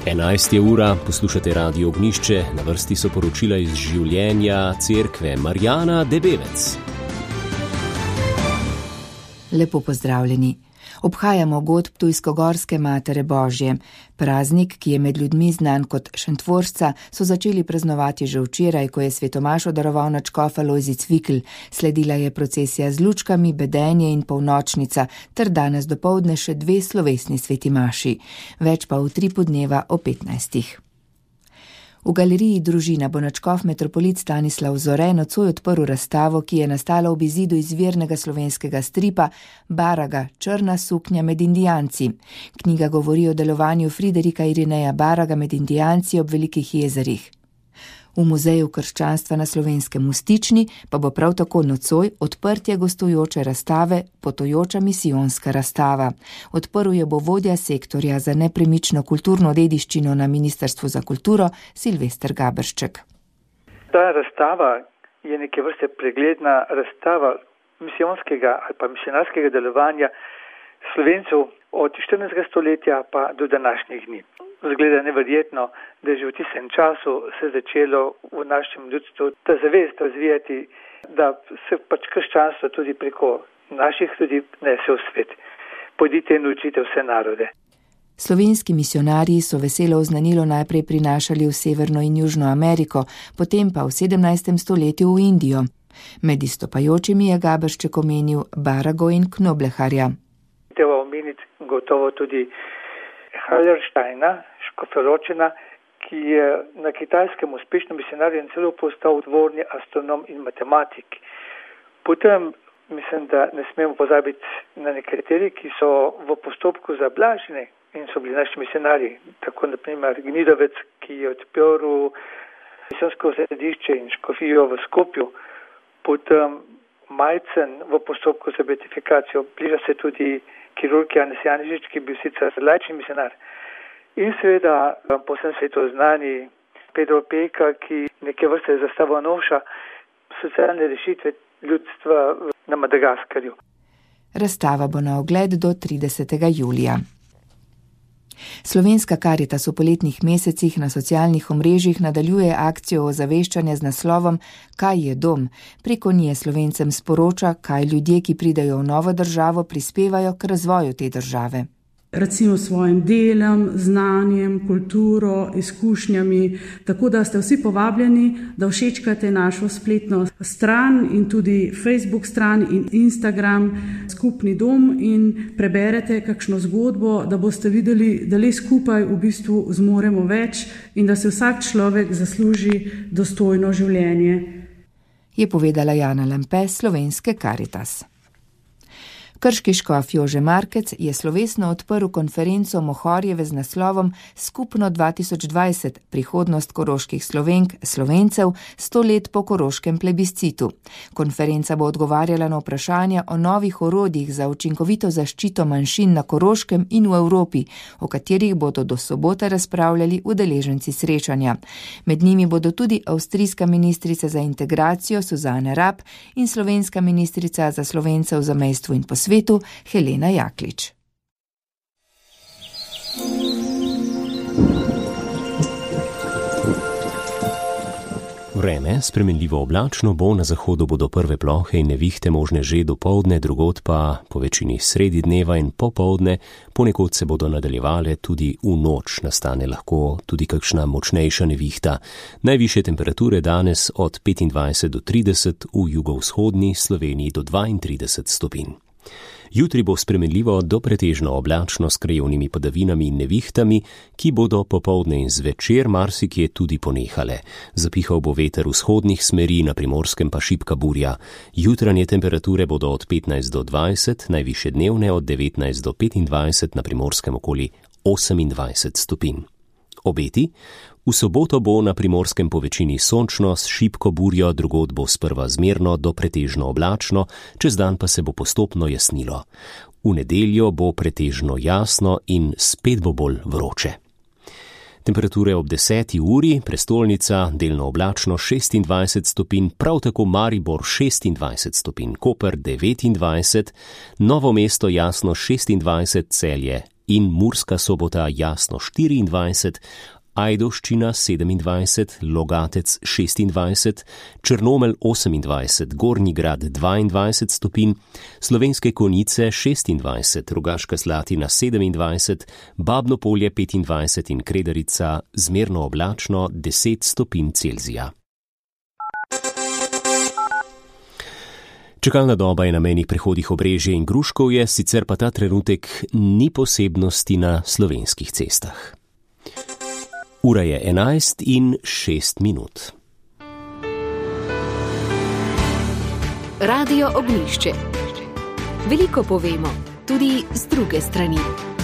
11. ura, poslušate Radio Ognjišče, na vrsti so poročila iz življenja cerkve Marjana Debevec. Lepo pozdravljeni. Obhajamo god Ptujsko-Gorske Matere Božje. Praznik, ki je med ljudmi znan kot Šentvoršca, so začeli praznovati že včeraj, ko je svetomašo daroval nadškof Alojzij Cvikl. Sledila je procesija z lučkami, bedenje in polnočnica, ter danes dopoldne še 2 slovesni sveti maši. Več pa v 3 podneva o 15. V galeriji Družina bo nadškof metropolit Stanislav Zore nocoj odprl razstavo, ki je nastala ob izidu izvirnega slovenskega stripa Baraga, Črna suknja med Indijanci. Knjiga govori o delovanju Friderika Irineja Baraga med Indijanci ob Velikih jezerih. V Muzeju krščanstva na Slovenskem v Stični pa bo prav tako nocoj odprtje gostujoče razstave Potujoča misijonska razstava. Odprl jo bo vodja sektorja za nepremično kulturno dediščino na Ministrstvu za kulturo Silvester Gaberšček. Ta razstava je neke vrste pregledna razstava misijonskega ali pa misionarskega delovanja Slovencev od 14. stoletja pa do današnjih dni. Zgleda neverjetno, da je že v tistem času se začelo v našem ljudstvu ta zavest razvijati, da se pač krščanstvo tudi preko naših ljudi nese v svet. Pojdite in učite vse narode. Slovenski misionarji so veselo oznanilo najprej prinašali v Severno in Južno Ameriko, potem pa v 17. stoletju v Indijo. Med izstopajočimi je Gaberšček omenil Barago in Knobleharja. Treba omeniti gotovo tudi Hallersteina, Škofjeločana, ki je na Kitajskem uspešno misionar in celo postal dvorni astronom in matematik. Potem mislim, da ne smemo pozabiti na nekateri, ki so v postopku zablaženi in so bili naši misionarji. Tako naprimer Gnidovec, ki je odprl misijonsko središče in škofijo v Skopju. Potem Majcen v postopku za beatifikacijo. Bliža se tudi kirurg Janez Janižič, ki je bil sicer laični misionar. In seveda povsem svetu znani Pedro Peka, ki neke vrste zastavo noša socialne rešitve ljudstva na Madagaskarju. Razstava bo na ogled do 30. julija. Slovenska Karitas v poletnih mesecih na socialnih omrežjih nadaljuje akcijo ozaveščanja z naslovom Kaj je dom? Preko nje Slovencem sporoča, kaj ljudje, ki pridejo v novo državo, prispevajo k razvoju te države. Recimo svojim delom, znanjem, kulturo, izkušnjami, tako da ste vsi povabljeni, da všečkate našo spletno stran in tudi Facebook stran in Instagram Skupni dom in preberete kakšno zgodbo, da boste videli, da le skupaj v bistvu zmoremo več in da se vsak človek zasluži dostojno življenje. Je povedala Jana Lampe, Slovenske Karitas. Krški škof Jože Markec je slovesno odprl konferenco Mohorjeve z naslovom Skupno 2020 – prihodnost koroških Slovenk, Slovencev 100 let po koroškem plebiscitu. Konferenca bo odgovarjala na vprašanja o novih orodjih za učinkovito zaščito manjšin na Koroškem in v Evropi, o katerih bodo do sobote razpravljali udeleženci srečanja. Med njimi bodo tudi avstrijska ministrica za integracijo Suzana Rap in slovenska ministrica za Slovence v zamejstvu in po svetu Helena Jaklič. Vreme spremenljivo oblačno bo, na zahodu bodo prve plohe in nevihte možne že dopoldne, drugod pa po večini sredi dneva in popoldne, ponekod se bodo nadaljevale tudi v noč, nastane lahko tudi kakšna močnejša nevihta. Najvišje temperature danes od 25 do 30, v jugovzhodni Sloveniji do 32 stopinj. Jutri bo spremenljivo do pretežno oblačno s krajevnimi padavinami in nevihtami, ki bodo popoldne in zvečer marsikje tudi ponehale. Zapihal bo veter vzhodnih smeri, na Primorskem pa šibka burja. Jutranje temperature bodo od 15 do 20, najvišje dnevne od 19 do 25, na Primorskem okoli 28 stopinj. Obeti? V soboto bo na Primorskem po večini sončno s šibko burjo, drugod bo sprva zmerno do pretežno oblačno, čez dan pa se bo postopno jasnilo. V nedeljo bo pretežno jasno in spet bo bolj vroče. Temperature ob 10. uri, prestolnica delno oblačno 26 stopinj, prav tako Maribor 26 stopinj, Koper 29, Novo mesto jasno 26, Celje in Murska Sobota jasno 24, Ajdovščina 27, Logatec 26, Črnomelj 28, Gornji Grad 22 stopinj, Slovenske Konjice 26, Rogaška Slatina 27, Babno Polje 25 in Kredarica zmerno oblačno 10 stopinj Celzija. Čakalna doba je na mejnih prehodih Obrežje in Gruškovje, sicer pa ta trenutek ni posebnosti na slovenskih cestah. Ura je 11:06. Radio Ognjišče. Veliko povemo, tudi z druge strani.